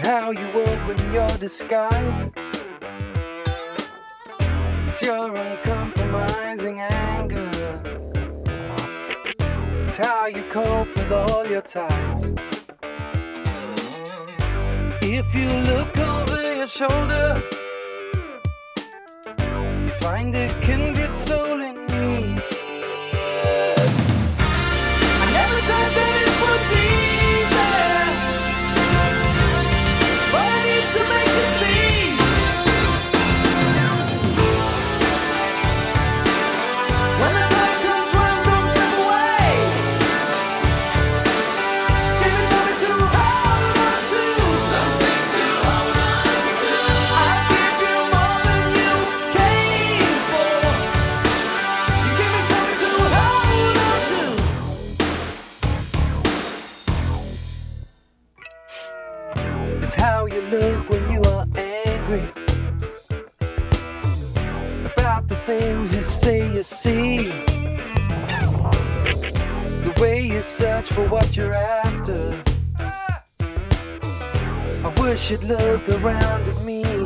How you open your disguise. It's your uncompromising anger. It's how you cope with all your ties. If you look over your shoulder, you find a kindred soul in me. I never said that it was easy, but I need to make you see. When the time comes round, don't step away. Give me something to hold on to. Something to hold on to. I give you more than you came for. You give me something to hold on to. It's how you look when you are angry. About the things you say you see. The way you search for what you're after. I wish you'd look around at me.